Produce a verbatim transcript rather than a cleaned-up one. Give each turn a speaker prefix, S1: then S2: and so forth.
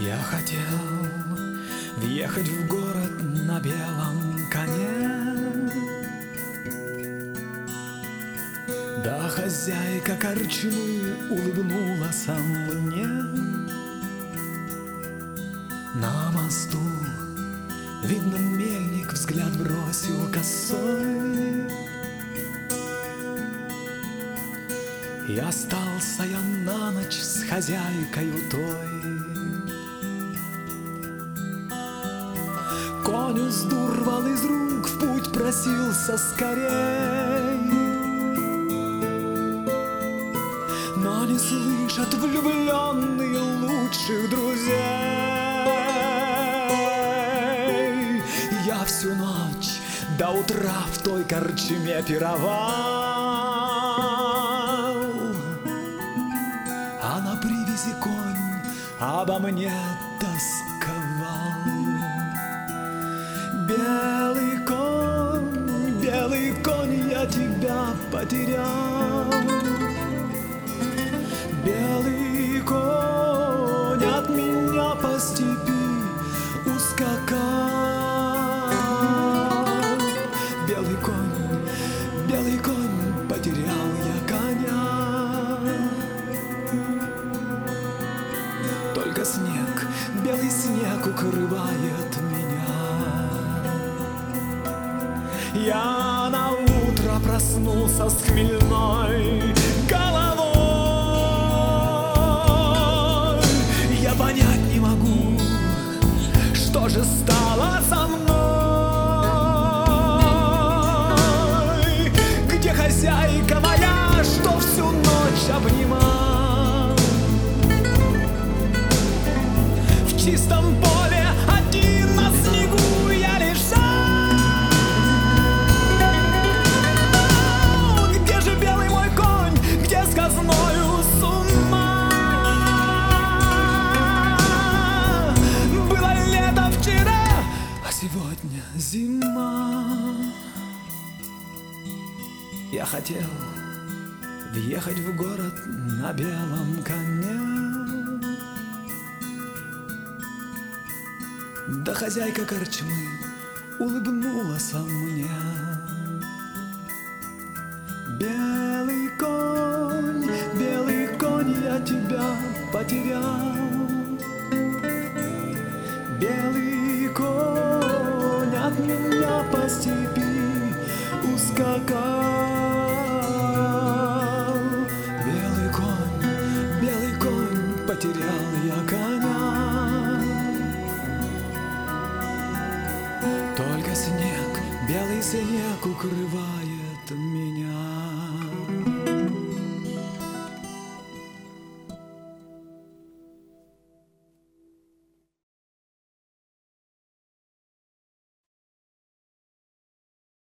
S1: Я хотел въехать в город на белом коне, да хозяйка корчмы улыбнулась мне. На мосту, видно, мельник взгляд бросил косой. И остался я на ночь с хозяйкою той. Конь уздурвал из рук, в путь просился скорей, но не слышат влюбленные лучших друзей. Я всю ночь до утра в той корчме пировал, а на привязи конь обо мне тосковал. Белый конь, белый конь, я тебя потерял. Белый конь от меня по степи ускакал. Белый конь, белый конь, потерял я коня. Только снег, белый снег укрывает меня. Я на утро проснулся с хмельной головой. Я понять не могу, что же стало со мной. Где хозяйка моя, что всю ночь обнимал? В чистом поле один на снегу я лежал. Где же белый мой конь, где сказною с ума? Было лето вчера, а сегодня зима. Я хотел въехать в город на белом коне, да хозяйка корчмы улыбнулась мне. Белый конь, белый конь, я тебя потерял. Белый конь от меня по степи ускакал. Белый конь, белый конь, потерял я коня. Только снег, белый снег укрывает